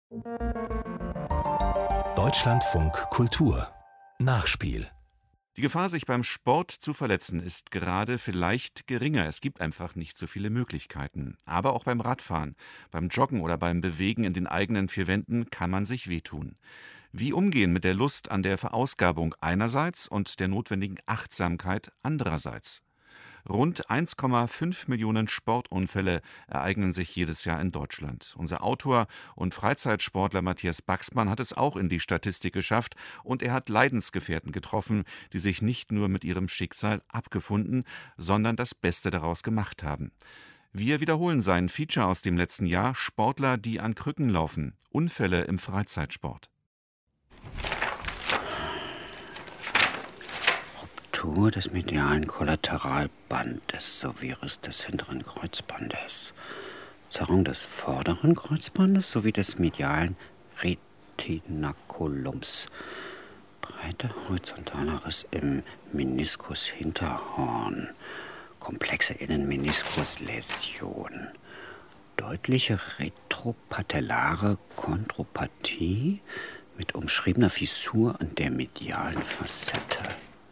Deutschlandfunk Kultur Nachspiel. Die Gefahr, sich beim Sport zu verletzen, ist gerade vielleicht geringer. Es gibt einfach nicht so viele Möglichkeiten. Aber auch beim Radfahren, beim Joggen oder beim Bewegen in den eigenen vier Wänden kann man sich wehtun. Wie umgehen mit der Lust an der Verausgabung einerseits und der notwendigen Achtsamkeit andererseits? Rund 1,5 Millionen Sportunfälle ereignen sich jedes Jahr in Deutschland. Unser Autor und Freizeitsportler Matthias Baxmann hat es auch in die Statistik geschafft und er hat Leidensgefährten getroffen, die sich nicht nur mit ihrem Schicksal abgefunden, sondern das Beste daraus gemacht haben. Wir wiederholen sein Feature aus dem letzten Jahr: Sportler, die an Krücken laufen. Unfälle im Freizeitsport. Ruptur des medialen Kollateralbandes sowie Riss des hinteren Kreuzbandes, Zerrung des vorderen Kreuzbandes sowie des medialen Retinaculums, breiter horizontaler Riss im Meniskus-Hinterhorn, komplexe Innenmeniskusläsion, deutliche retropatellare Chondropathie mit umschriebener Fissur an der medialen Facette.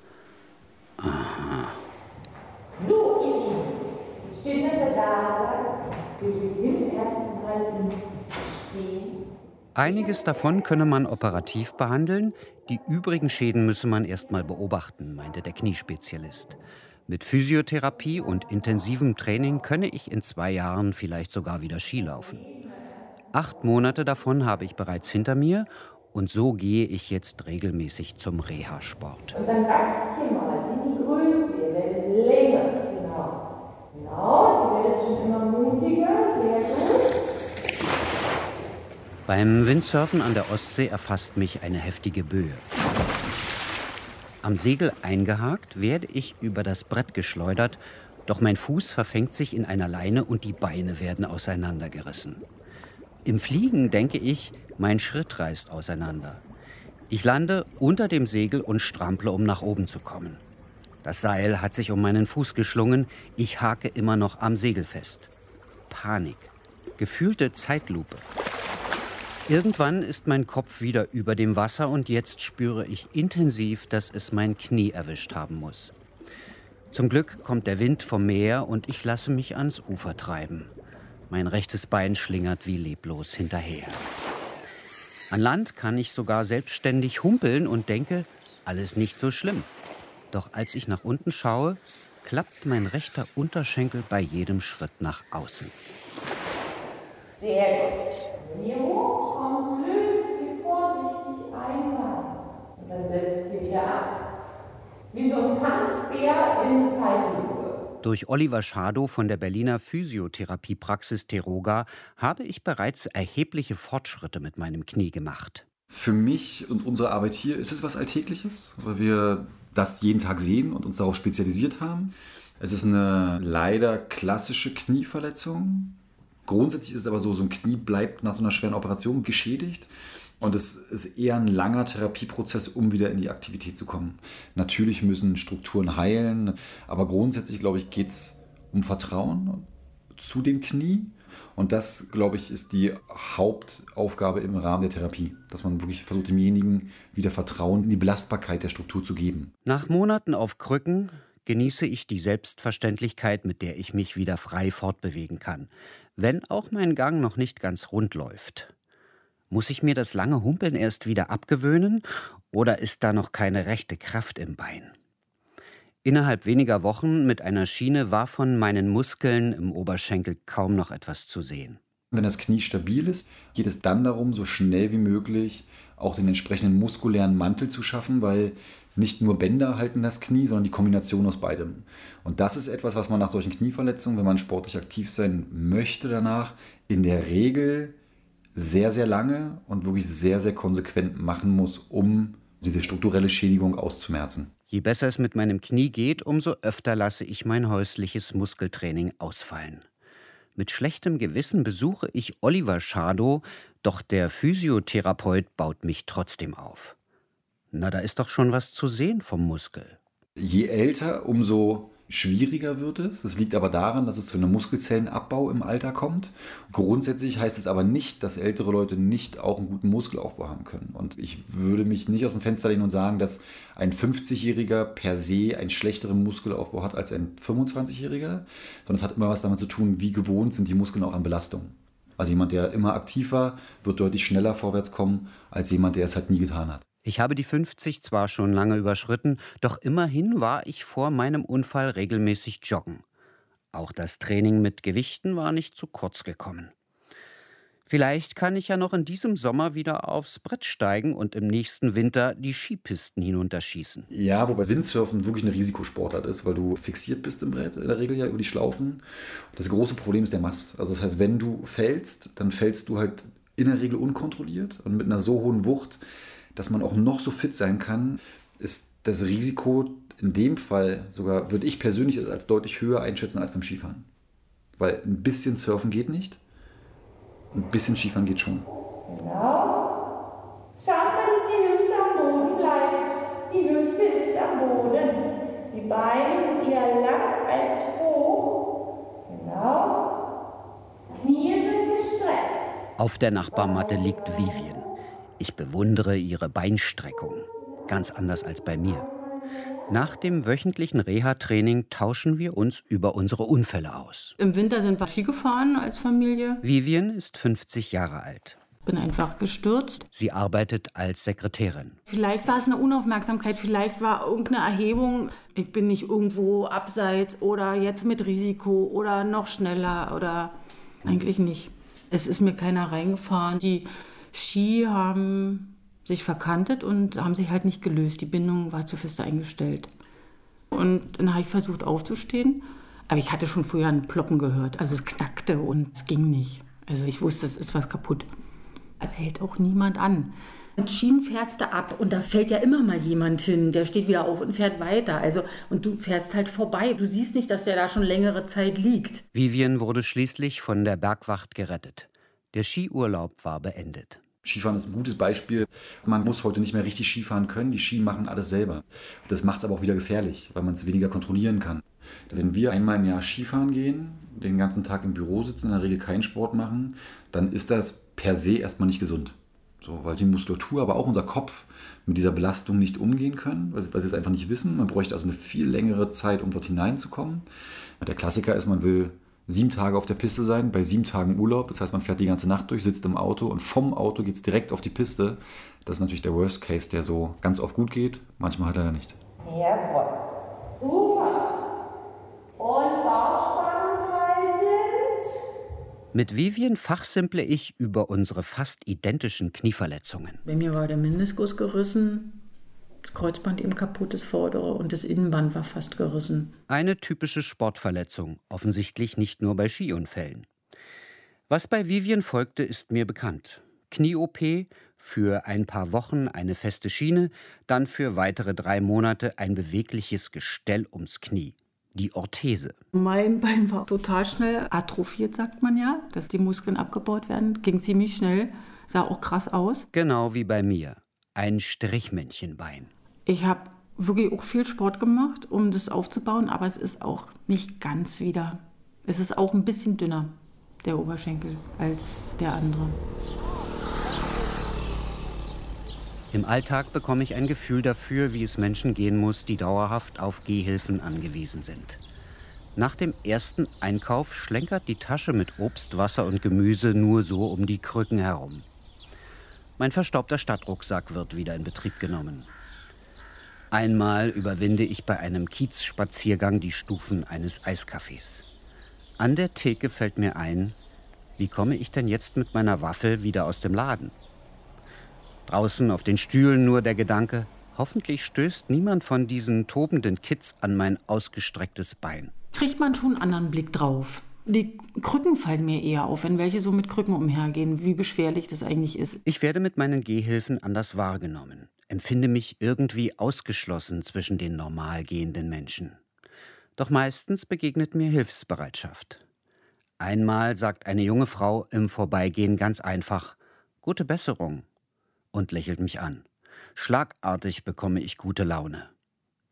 Aha. So, ihr Lieben, schön, dass ihr da seid. Wir beginnen erstmal im Stehen. Einiges davon könne man operativ behandeln, die übrigen Schäden müsse man erst mal beobachten, meinte der Kniespezialist. Mit Physiotherapie und intensivem Training könne ich in 2 Jahren vielleicht sogar wieder Ski laufen. 8 Monate davon habe ich bereits hinter mir und so gehe ich jetzt regelmäßig zum Reha-Sport. Und dann wachst hier mal in die Größe, ihr werdet länger. Genau. Genau, ihr werdet schon immer mutiger, sehr gut. Beim Windsurfen an der Ostsee erfasst mich eine heftige Böe. Am Segel eingehakt werde ich über das Brett geschleudert, doch mein Fuß verfängt sich in einer Leine und die Beine werden auseinandergerissen. Im Fliegen denke ich, mein Schritt reißt auseinander. Ich lande unter dem Segel und strample, um nach oben zu kommen. Das Seil hat sich um meinen Fuß geschlungen, ich hake immer noch am Segel fest. Panik, gefühlte Zeitlupe. Irgendwann ist mein Kopf wieder über dem Wasser und jetzt spüre ich intensiv, dass es mein Knie erwischt haben muss. Zum Glück kommt der Wind vom Meer und ich lasse mich ans Ufer treiben. Mein rechtes Bein schlingert wie leblos hinterher. An Land kann ich sogar selbstständig humpeln und denke, alles nicht so schlimm. Doch als ich nach unten schaue, klappt mein rechter Unterschenkel bei jedem Schritt nach außen. Sehr gut. Wenn ihr hochkommt, löst ihr vorsichtig einmal. Und dann setzt ihr wieder ab. Wie so ein Tanzbär in Zeitlupe. Durch Oliver Schadow von der Berliner Physiotherapiepraxis Teroga habe ich bereits erhebliche Fortschritte mit meinem Knie gemacht. Für mich und unsere Arbeit hier ist es was Alltägliches, weil wir das jeden Tag sehen und uns darauf spezialisiert haben. Es ist eine leider klassische Knieverletzung. Grundsätzlich ist es aber so, so ein Knie bleibt nach so einer schweren Operation geschädigt. Und es ist eher ein langer Therapieprozess, um wieder in die Aktivität zu kommen. Natürlich müssen Strukturen heilen, aber grundsätzlich, glaube ich, geht es um Vertrauen zu dem Knie. Und das, glaube ich, ist die Hauptaufgabe im Rahmen der Therapie, dass man wirklich versucht, demjenigen wieder Vertrauen in die Belastbarkeit der Struktur zu geben. Nach Monaten auf Krücken genieße ich die Selbstverständlichkeit, mit der ich mich wieder frei fortbewegen kann, wenn auch mein Gang noch nicht ganz rund läuft. Muss ich mir das lange Humpeln erst wieder abgewöhnen oder ist da noch keine rechte Kraft im Bein? Innerhalb weniger Wochen mit einer Schiene war von meinen Muskeln im Oberschenkel kaum noch etwas zu sehen. Wenn das Knie stabil ist, geht es dann darum, so schnell wie möglich auch den entsprechenden muskulären Mantel zu schaffen, weil nicht nur Bänder halten das Knie, sondern die Kombination aus beidem. Und das ist etwas, was man nach solchen Knieverletzungen, wenn man sportlich aktiv sein möchte danach, in der Regel sehr, sehr lange und wirklich sehr, sehr konsequent machen muss, um diese strukturelle Schädigung auszumerzen. Je besser es mit meinem Knie geht, umso öfter lasse ich mein häusliches Muskeltraining ausfallen. Mit schlechtem Gewissen besuche ich Oliver Schadow, doch der Physiotherapeut baut mich trotzdem auf. Na, da ist doch schon was zu sehen vom Muskel. Je älter, umso Schwieriger wird es. Das liegt aber daran, dass es zu einem Muskelzellenabbau im Alter kommt. Grundsätzlich heißt es aber nicht, dass ältere Leute nicht auch einen guten Muskelaufbau haben können. Und ich würde mich nicht aus dem Fenster lehnen und sagen, dass ein 50-Jähriger per se einen schlechteren Muskelaufbau hat als ein 25-Jähriger, sondern es hat immer was damit zu tun, wie gewohnt sind die Muskeln auch an Belastung. Also jemand, der immer aktiv war, wird deutlich schneller vorwärts kommen, als jemand, der es halt nie getan hat. Ich habe die 50 zwar schon lange überschritten, doch immerhin war ich vor meinem Unfall regelmäßig joggen. Auch das Training mit Gewichten war nicht zu kurz gekommen. Vielleicht kann ich ja noch in diesem Sommer wieder aufs Brett steigen und im nächsten Winter die Skipisten hinunterschießen. Ja, wobei Windsurfen wirklich eine Risikosportart ist, weil du fixiert bist im Brett, in der Regel ja über die Schlaufen. Das große Problem ist der Mast. Also das heißt, wenn du fällst, dann fällst du halt in der Regel unkontrolliert und mit einer so hohen Wucht, dass man auch noch so fit sein kann, ist das Risiko in dem Fall sogar, würde ich persönlich als deutlich höher einschätzen als beim Skifahren. Weil ein bisschen Surfen geht nicht. Ein bisschen Skifahren geht schon. Genau. Schaut mal, dass die Hüfte am Boden bleibt. Die Hüfte ist am Boden. Die Beine sind eher lang als hoch. Genau. Knie sind gestreckt. Auf der Nachbarmatte liegt Vivian. Ich bewundere ihre Beinstreckung. Ganz anders als bei mir. Nach dem wöchentlichen Reha-Training tauschen wir uns über unsere Unfälle aus. Im Winter sind wir Ski gefahren als Familie. Vivian ist 50 Jahre alt. Bin einfach gestürzt. Sie arbeitet als Sekretärin. Vielleicht war es eine Unaufmerksamkeit, vielleicht war irgendeine Erhebung. Ich bin nicht irgendwo abseits oder jetzt mit Risiko oder noch schneller oder eigentlich nicht. Es ist mir keiner reingefahren. Die Ski haben sich verkantet und haben sich halt nicht gelöst. Die Bindung war zu fest eingestellt. Und dann habe ich versucht aufzustehen. Aber ich hatte schon früher ein Ploppen gehört. Also es knackte und es ging nicht. Also ich wusste, es ist was kaputt. Es hält auch niemand an. Mit Schienen fährst du ab und da fällt ja immer mal jemand hin. Der steht wieder auf und fährt weiter. Also, und du fährst halt vorbei. Du siehst nicht, dass der da schon längere Zeit liegt. Vivian wurde schließlich von der Bergwacht gerettet. Der Skiurlaub war beendet. Skifahren ist ein gutes Beispiel. Man muss heute nicht mehr richtig Skifahren können. Die Ski machen alles selber. Das macht es aber auch wieder gefährlich, weil man es weniger kontrollieren kann. Wenn wir einmal im Jahr Skifahren gehen, den ganzen Tag im Büro sitzen, in der Regel keinen Sport machen, dann ist das per se erstmal nicht gesund. So, weil die Muskulatur, aber auch unser Kopf mit dieser Belastung nicht umgehen können, weil sie es einfach nicht wissen. Man bräuchte also eine viel längere Zeit, um dort hineinzukommen. Der Klassiker ist, man will 7 Tage auf der Piste sein, bei 7 Tagen Urlaub. Das heißt, man fährt die ganze Nacht durch, sitzt im Auto und vom Auto geht es direkt auf die Piste. Das ist natürlich der Worst Case, der so ganz oft gut geht. Manchmal halt leider nicht. Jawohl. Super. Und Bauchspannung haltend. Mit Vivian fachsimple ich über unsere fast identischen Knieverletzungen. Bei mir war der Meniskus gerissen, das Kreuzband eben kaputt, das vordere, und das Innenband war fast gerissen. Eine typische Sportverletzung, offensichtlich nicht nur bei Skiunfällen. Was bei Vivian folgte, ist mir bekannt. Knie-OP, für ein paar Wochen eine feste Schiene, dann für weitere 3 Monate ein bewegliches Gestell ums Knie. Die Orthese. Mein Bein war total schnell atrophiert, sagt man ja, dass die Muskeln abgebaut werden. Ging ziemlich schnell, sah auch krass aus. Genau wie bei mir. Ein Strichmännchenbein. Ich habe wirklich auch viel Sport gemacht, um das aufzubauen, aber es ist auch nicht ganz wieder. Es ist auch ein bisschen dünner, der Oberschenkel, als der andere. Im Alltag bekomme ich ein Gefühl dafür, wie es Menschen gehen muss, die dauerhaft auf Gehhilfen angewiesen sind. Nach dem ersten Einkauf schlenkert die Tasche mit Obst, Wasser und Gemüse nur so um die Krücken herum. Mein verstaubter Stadtrucksack wird wieder in Betrieb genommen. Einmal überwinde ich bei einem Kiezspaziergang die Stufen eines Eiscafés. An der Theke fällt mir ein, wie komme ich denn jetzt mit meiner Waffel wieder aus dem Laden? Draußen auf den Stühlen nur der Gedanke, hoffentlich stößt niemand von diesen tobenden Kids an mein ausgestrecktes Bein. Kriegt man schon einen anderen Blick drauf. Die Krücken fallen mir eher auf, wenn welche so mit Krücken umhergehen, wie beschwerlich das eigentlich ist. Ich werde mit meinen Gehhilfen anders wahrgenommen, empfinde mich irgendwie ausgeschlossen zwischen den normal gehenden Menschen. Doch meistens begegnet mir Hilfsbereitschaft. Einmal sagt eine junge Frau im Vorbeigehen ganz einfach, »Gute Besserung«, und lächelt mich an. Schlagartig bekomme ich gute Laune.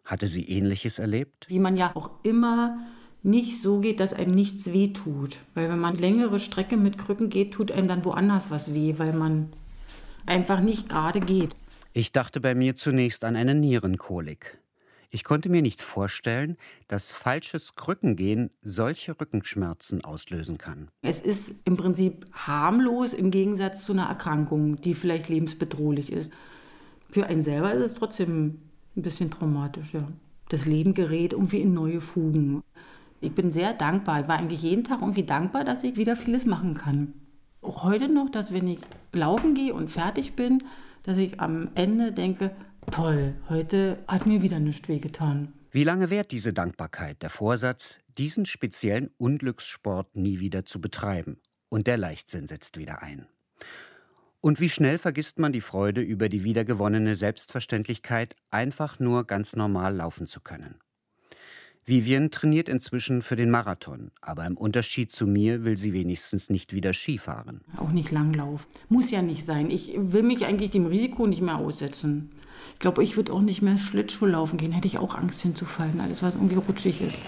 Hatte sie Ähnliches erlebt? Wie man ja auch immer nicht so geht, dass einem nichts weh tut. Weil wenn man längere Strecke mit Krücken geht, tut einem dann woanders was weh, weil man einfach nicht gerade geht. Ich dachte bei mir zunächst an eine Nierenkolik. Ich konnte mir nicht vorstellen, dass falsches Krückengehen solche Rückenschmerzen auslösen kann. Es ist im Prinzip harmlos im Gegensatz zu einer Erkrankung, die vielleicht lebensbedrohlich ist. Für einen selber ist es trotzdem ein bisschen traumatisch, ja. Das Leben gerät irgendwie in neue Fugen. Ich bin sehr dankbar. Ich war eigentlich jeden Tag irgendwie dankbar, dass ich wieder vieles machen kann. Auch heute noch, dass wenn ich laufen gehe und fertig bin, dass ich am Ende denke, toll, heute hat mir wieder nichts wehgetan. Wie lange währt diese Dankbarkeit, der Vorsatz, diesen speziellen Unglückssport nie wieder zu betreiben? Und der Leichtsinn setzt wieder ein. Und wie schnell vergisst man die Freude über die wiedergewonnene Selbstverständlichkeit, einfach nur ganz normal laufen zu können. Vivian trainiert inzwischen für den Marathon, aber im Unterschied zu mir will sie wenigstens nicht wieder Skifahren. Auch nicht Langlauf. Muss ja nicht sein. Ich will mich eigentlich dem Risiko nicht mehr aussetzen. Ich glaube, ich würde auch nicht mehr Schlittschuh laufen gehen. Hätte ich auch Angst hinzufallen, alles was irgendwie rutschig ist.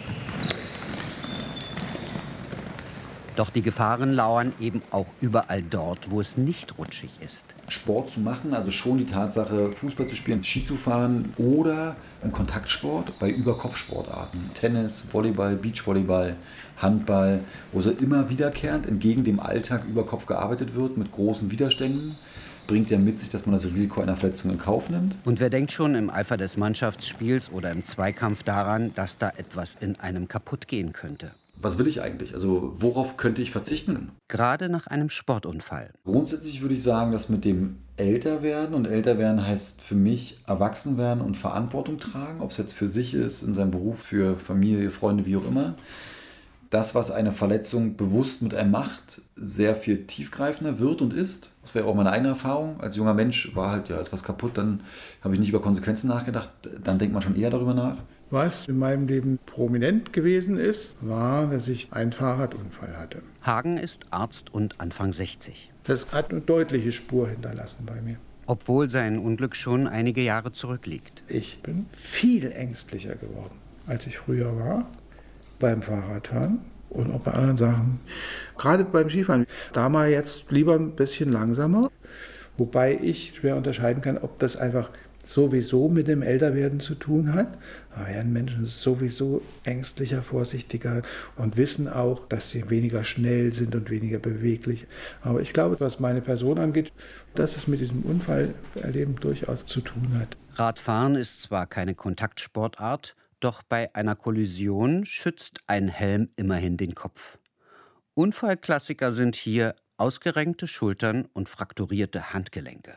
Doch die Gefahren lauern eben auch überall dort, wo es nicht rutschig ist. Sport zu machen, also schon die Tatsache, Fußball zu spielen, Ski zu fahren oder einen Kontaktsport bei Überkopfsportarten. Tennis, Volleyball, Beachvolleyball, Handball, wo so immer wiederkehrend entgegen dem Alltag über Kopf gearbeitet wird mit großen Widerständen, bringt ja mit sich, dass man das Risiko einer Verletzung in Kauf nimmt. Und wer denkt schon im Eifer des Mannschaftsspiels oder im Zweikampf daran, dass da etwas in einem kaputt gehen könnte? Was will ich eigentlich? Also worauf könnte ich verzichten? Gerade nach einem Sportunfall. Grundsätzlich würde ich sagen, dass mit dem Älterwerden, und Älterwerden heißt für mich Erwachsenwerden und Verantwortung tragen, ob es jetzt für sich ist, in seinem Beruf, für Familie, Freunde, wie auch immer. Das, was eine Verletzung bewusst mit einem macht, sehr viel tiefgreifender wird und ist. Das wäre auch meine eigene Erfahrung. Als junger Mensch war halt, ja, ist was kaputt, dann habe ich nicht über Konsequenzen nachgedacht. Dann denkt man schon eher darüber nach. Was in meinem Leben prominent gewesen ist, war, dass ich einen Fahrradunfall hatte. Hagen ist Arzt und Anfang 60. Das hat eine deutliche Spur hinterlassen bei mir. Obwohl sein Unglück schon einige Jahre zurückliegt. Ich bin viel ängstlicher geworden, als ich früher war, beim Fahrradfahren und auch bei anderen Sachen. Gerade beim Skifahren. Da mal jetzt lieber ein bisschen langsamer, wobei ich schwer unterscheiden kann, ob das einfach sowieso mit dem Älterwerden zu tun hat. Da werden Menschen sowieso ängstlicher, vorsichtiger und wissen auch, dass sie weniger schnell sind und weniger beweglich. Aber ich glaube, was meine Person angeht, dass es mit diesem Unfallerleben durchaus zu tun hat. Radfahren ist zwar keine Kontaktsportart, doch bei einer Kollision schützt ein Helm immerhin den Kopf. Unfallklassiker sind hier ausgerenkte Schultern und frakturierte Handgelenke.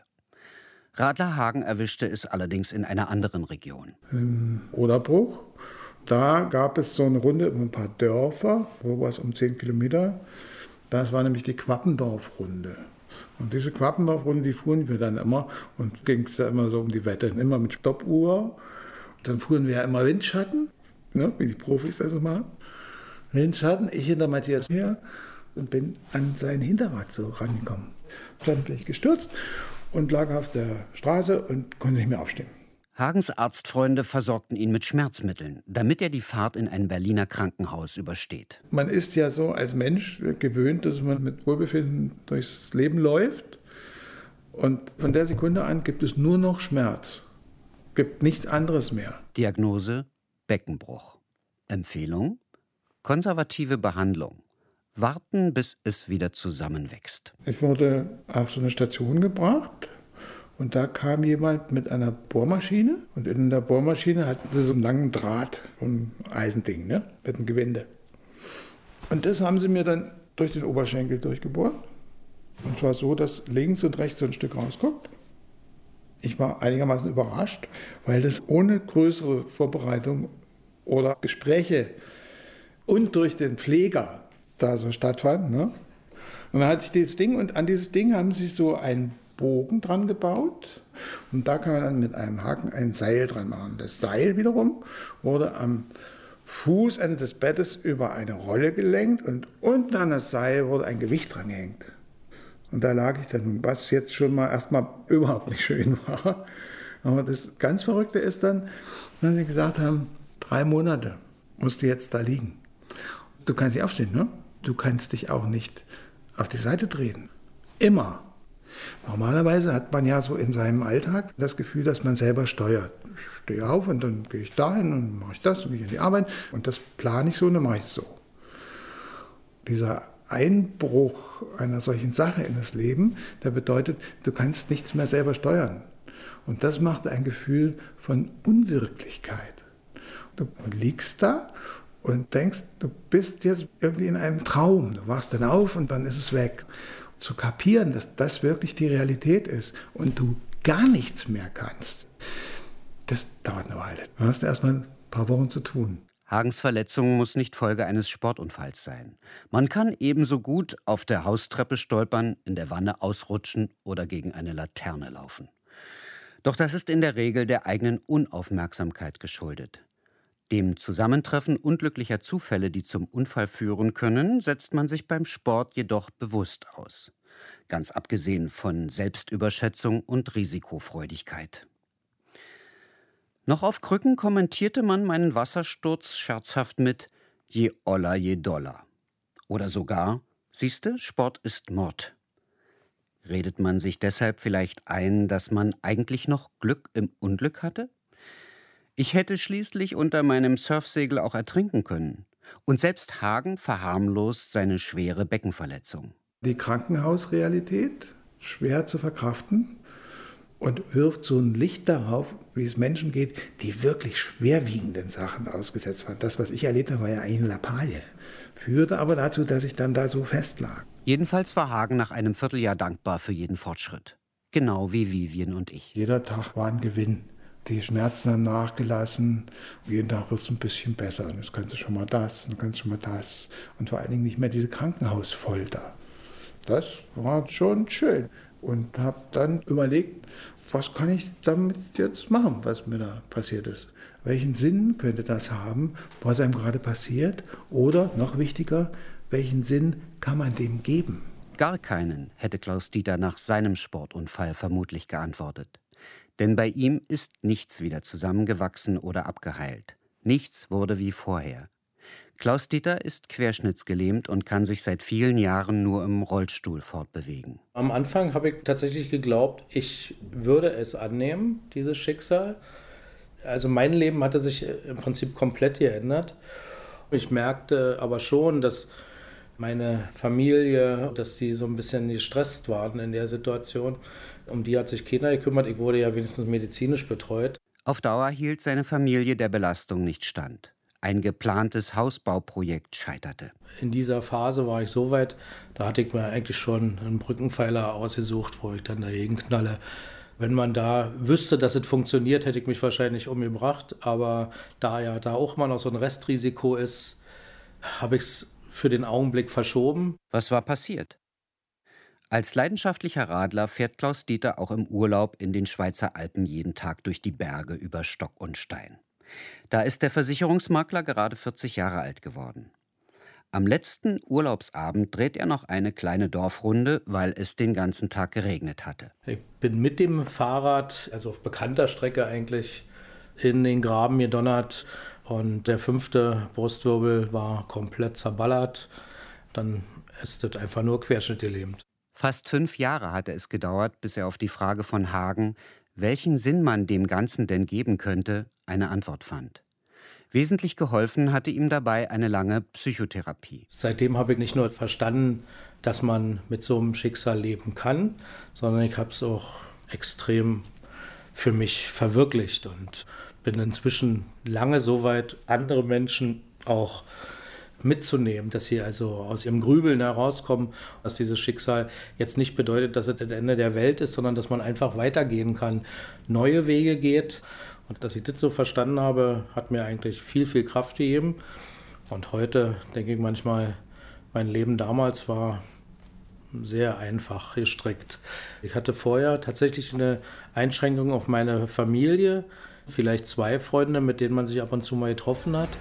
Radler Hagen erwischte es allerdings in einer anderen Region. Im Oderbruch, da gab es so eine Runde über ein paar Dörfer, wo war es um 10 Kilometer. Das war nämlich die Quappendorf-Runde. Und diese Quappendorf-Runde, die fuhren wir dann immer und ging es da immer so um die Wette, immer mit Stoppuhr. Und dann fuhren wir ja immer Windschatten, ne, wie die Profis das so machen. Windschatten, ich hinter Matthias her und bin an seinen Hinterrad so rangekommen. Dann bin ich gestürzt und lag auf der Straße und konnte nicht mehr aufstehen. Hagens Arztfreunde versorgten ihn mit Schmerzmitteln, damit er die Fahrt in ein Berliner Krankenhaus übersteht. Man ist ja so als Mensch gewöhnt, dass man mit Wohlbefinden durchs Leben läuft. Und von der Sekunde an gibt es nur noch Schmerz. Gibt nichts anderes mehr. Diagnose: Beckenbruch. Empfehlung: konservative Behandlung. Warten, bis es wieder zusammenwächst. Ich wurde auf so eine Station gebracht und da kam jemand mit einer Bohrmaschine. Und in der Bohrmaschine hatten sie so einen langen Draht, so ein Eisending, ne, mit einem Gewinde. Und das haben sie mir dann durch den Oberschenkel durchgebohrt. Und zwar so, dass links und rechts so ein Stück rausguckt. Ich war einigermaßen überrascht, weil das ohne größere Vorbereitung oder Gespräche und durch den Pfleger da so stattfand. Ne? Und dann hatte ich dieses Ding und an dieses Ding haben sie so einen Bogen dran gebaut und da kann man dann mit einem Haken ein Seil dran machen. Das Seil wiederum wurde am Fußende des Bettes über eine Rolle gelenkt und unten an das Seil wurde ein Gewicht dran gehängt. Und da lag ich dann, was jetzt schon mal erstmal überhaupt nicht schön war. Aber das ganz Verrückte ist dann, wenn sie gesagt haben, 3 Monate musst du jetzt da liegen. Du kannst nicht aufstehen, ne? Du kannst dich auch nicht auf die Seite drehen. Immer. Normalerweise hat man ja so in seinem Alltag das Gefühl, dass man selber steuert. Ich stehe auf und dann gehe ich dahin und mache ich das und gehe in die Arbeit. Und das plane ich so und dann mache ich es so. Dieser Einbruch einer solchen Sache in das Leben, der bedeutet, du kannst nichts mehr selber steuern. Und das macht ein Gefühl von Unwirklichkeit. Du liegst da und denkst, du bist jetzt irgendwie in einem Traum. Du wachst dann auf und dann ist es weg. Zu kapieren, dass das wirklich die Realität ist und du gar nichts mehr kannst, das dauert eine Weile. Du hast erstmal ein paar Wochen zu tun. Hagens Verletzung muss nicht Folge eines Sportunfalls sein. Man kann ebenso gut auf der Haustreppe stolpern, in der Wanne ausrutschen oder gegen eine Laterne laufen. Doch das ist in der Regel der eigenen Unaufmerksamkeit geschuldet. Dem Zusammentreffen unglücklicher Zufälle, die zum Unfall führen können, setzt man sich beim Sport jedoch bewusst aus. Ganz abgesehen von Selbstüberschätzung und Risikofreudigkeit. Noch auf Krücken kommentierte man meinen Wassersturz scherzhaft mit »Je oller, je doller«. Oder sogar »Siehste, Sport ist Mord«. Redet man sich deshalb vielleicht ein, dass man eigentlich noch Glück im Unglück hatte? Ich hätte schließlich unter meinem Surfsegel auch ertrinken können. Und selbst Hagen verharmlost seine schwere Beckenverletzung. Die Krankenhausrealität, schwer zu verkraften, und wirft so ein Licht darauf, wie es Menschen geht, die wirklich schwerwiegenden Sachen ausgesetzt waren. Das, was ich erlebt habe, war ja eigentlich eine Lappalie. Führte aber dazu, dass ich dann da so festlag. Jedenfalls war Hagen nach einem Vierteljahr dankbar für jeden Fortschritt. Genau wie Vivien und ich. Jeder Tag war ein Gewinn. Die Schmerzen haben nachgelassen. Jeden Tag wird es ein bisschen besser. Und jetzt kannst du schon mal das, und kannst schon mal das. Und vor allen Dingen nicht mehr diese Krankenhausfolter. Das war schon schön. Und habe dann überlegt, was kann ich damit jetzt machen, was mir da passiert ist. Welchen Sinn könnte das haben, was einem gerade passiert? Oder, noch wichtiger, welchen Sinn kann man dem geben? Gar keinen, hätte Klaus-Dieter nach seinem Sportunfall vermutlich geantwortet. Denn bei ihm ist nichts wieder zusammengewachsen oder abgeheilt. Nichts wurde wie vorher. Klaus-Dieter ist querschnittsgelähmt und kann sich seit vielen Jahren nur im Rollstuhl fortbewegen. Am Anfang habe ich tatsächlich geglaubt, ich würde es annehmen, dieses Schicksal. Also mein Leben hatte sich im Prinzip komplett geändert. Ich merkte aber schon, dass meine Familie, dass die so ein bisschen gestresst waren in der Situation. Um die hat sich keiner gekümmert. Ich wurde ja wenigstens medizinisch betreut. Auf Dauer hielt seine Familie der Belastung nicht stand. Ein geplantes Hausbauprojekt scheiterte. In dieser Phase war ich so weit, da hatte ich mir eigentlich schon einen Brückenpfeiler ausgesucht, wo ich dann dagegen knalle. Wenn man da wüsste, dass es funktioniert, hätte ich mich wahrscheinlich umgebracht. Aber da ja da auch mal noch so ein Restrisiko ist, habe ich es für den Augenblick verschoben. Was war passiert? Als leidenschaftlicher Radler fährt Klaus-Dieter auch im Urlaub in den Schweizer Alpen jeden Tag durch die Berge über Stock und Stein. Da ist der Versicherungsmakler gerade 40 Jahre alt geworden. Am letzten Urlaubsabend dreht er noch eine kleine Dorfrunde, weil es den ganzen Tag geregnet hatte. Ich bin mit dem Fahrrad, also auf bekannter Strecke eigentlich, in den Graben gedonnert. Und der 5. Brustwirbel war komplett zerballert. Dann ist das einfach nur querschnittgelähmt. Fast 5 Jahre hatte es gedauert, bis er auf die Frage von Hagen, welchen Sinn man dem Ganzen denn geben könnte, eine Antwort fand. Wesentlich geholfen hatte ihm dabei eine lange Psychotherapie. Seitdem habe ich nicht nur verstanden, dass man mit so einem Schicksal leben kann, sondern ich habe es auch extrem für mich verwirklicht und bin inzwischen lange so weit, andere Menschen auch mitzunehmen, dass sie also aus ihrem Grübeln herauskommen, dass dieses Schicksal jetzt nicht bedeutet, dass es das Ende der Welt ist, sondern dass man einfach weitergehen kann, neue Wege geht. Und dass ich das so verstanden habe, hat mir eigentlich viel, viel Kraft gegeben. Und heute denke ich manchmal, mein Leben damals war sehr einfach gestrickt. Ich hatte vorher tatsächlich eine Einschränkung auf meine Familie, vielleicht 2 Freunde, mit denen man sich ab und zu mal getroffen hat.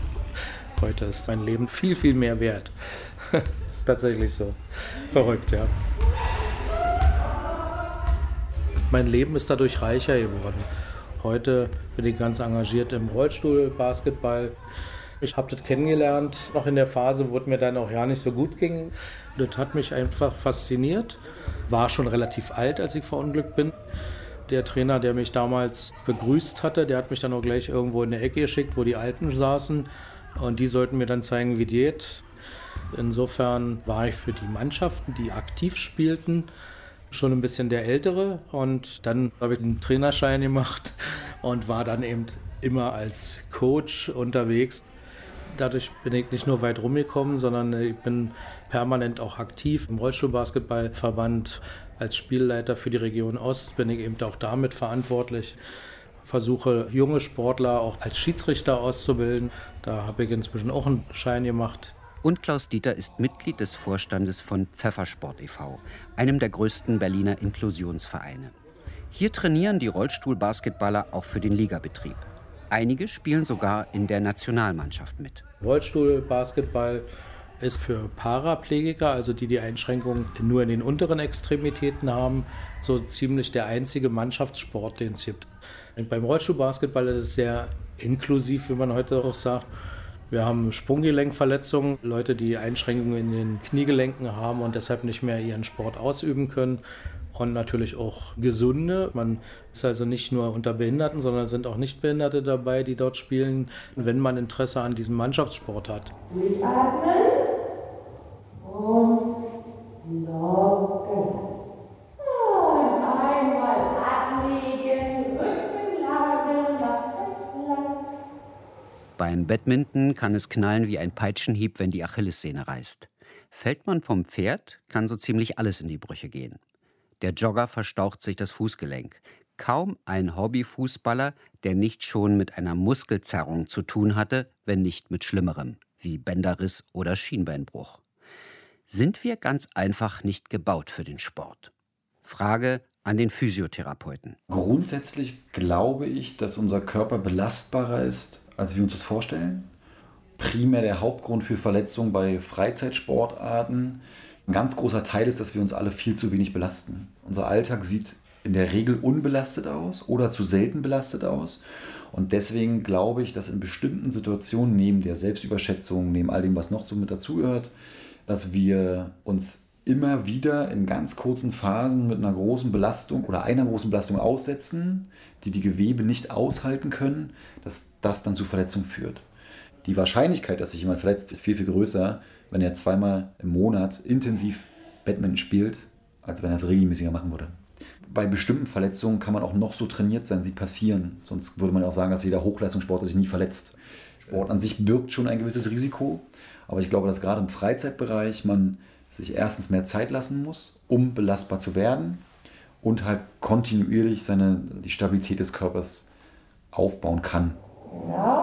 Heute ist mein Leben viel, viel mehr wert. Das ist tatsächlich so. Verrückt, ja. Mein Leben ist dadurch reicher geworden. Heute bin ich ganz engagiert im Rollstuhl-Basketball. Ich habe das kennengelernt, noch in der Phase, wo es mir dann auch ja nicht so gut ging. Das hat mich einfach fasziniert. War schon relativ alt, als ich verunglückt bin. Der Trainer, der mich damals begrüßt hatte, der hat mich dann auch gleich irgendwo in der Ecke geschickt, wo die Alten saßen. Und die sollten mir dann zeigen, wie geht. Insofern war ich für die Mannschaften, die aktiv spielten, schon ein bisschen der Ältere. Und dann habe ich einen Trainerschein gemacht und war dann eben immer als Coach unterwegs. Dadurch bin ich nicht nur weit rumgekommen, sondern ich bin permanent auch aktiv im Rollstuhlbasketballverband. Als Spielleiter für die Region Ost bin ich eben auch damit verantwortlich. Versuche junge Sportler auch als Schiedsrichter auszubilden. Da habe ich inzwischen auch einen Schein gemacht. Und Klaus Dieter ist Mitglied des Vorstandes von Pfeffersport e.V., einem der größten Berliner Inklusionsvereine. Hier trainieren die Rollstuhlbasketballer auch für den Ligabetrieb. Einige spielen sogar in der Nationalmannschaft mit. Rollstuhlbasketball ist für Paraplegiker, also die Einschränkungen nur in den unteren Extremitäten haben, so ziemlich der einzige Mannschaftssport, den es gibt. Und beim Rollstuhlbasketball ist es sehr inklusiv, wie man heute auch sagt. Wir haben Sprunggelenkverletzungen, Leute, die Einschränkungen in den Kniegelenken haben und deshalb nicht mehr ihren Sport ausüben können. Und natürlich auch Gesunde. Man ist also nicht nur unter Behinderten, sondern sind auch Nichtbehinderte dabei, die dort spielen, wenn man Interesse an diesem Mannschaftssport hat. Durchatmen und locker lassen. Und einmal ablegen, Rückenlage, lang. Beim Badminton kann es knallen wie ein Peitschenhieb, wenn die Achillessehne reißt. Fällt man vom Pferd, kann so ziemlich alles in die Brüche gehen. Der Jogger verstaucht sich das Fußgelenk. Kaum ein Hobbyfußballer, der nicht schon mit einer Muskelzerrung zu tun hatte, wenn nicht mit Schlimmerem, wie Bänderriss oder Schienbeinbruch. Sind wir ganz einfach nicht gebaut für den Sport? Frage an den Physiotherapeuten. Grundsätzlich glaube ich, dass unser Körper belastbarer ist, als wir uns das vorstellen. Primär der Hauptgrund für Verletzungen bei Freizeitsportarten. Ein ganz großer Teil ist, dass wir uns alle viel zu wenig belasten. Unser Alltag sieht in der Regel unbelastet aus oder zu selten belastet aus. Und deswegen glaube ich, dass in bestimmten Situationen, neben der Selbstüberschätzung, neben all dem, was noch so mit dazugehört, dass wir uns immer wieder in ganz kurzen Phasen mit einer großen Belastung oder einer großen Belastung aussetzen, die Gewebe nicht aushalten können, dass das dann zu Verletzungen führt. Die Wahrscheinlichkeit, dass sich jemand verletzt, ist viel, viel größer, wenn er zweimal im Monat intensiv Badminton spielt, als wenn er es regelmäßiger machen würde. Bei bestimmten Verletzungen kann man auch noch so trainiert sein, sie passieren. Sonst würde man ja auch sagen, dass jeder Hochleistungssportler sich nie verletzt. Sport an sich birgt schon ein gewisses Risiko, aber ich glaube, dass gerade im Freizeitbereich man sich erstens mehr Zeit lassen muss, um belastbar zu werden und halt kontinuierlich die Stabilität des Körpers aufbauen kann. Genau.